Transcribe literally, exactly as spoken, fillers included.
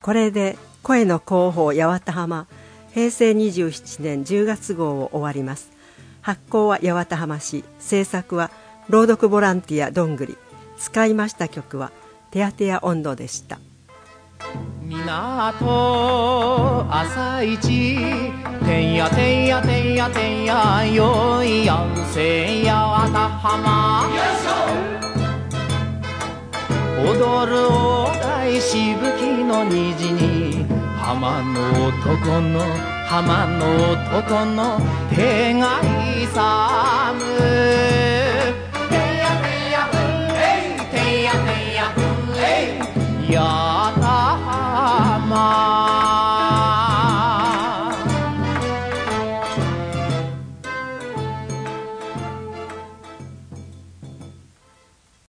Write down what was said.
これで声の広報八幡浜へいせいにじゅうななねんじゅうがつ号を終わります。発行は八幡浜市、制作は朗読ボランティアどんぐり、使いました曲はてやてや音頭でした。 港朝市てんやてんやてんやてんやよいやうせやわた浜踊るお題しぶきの虹に浜の男の浜の男の手が勇む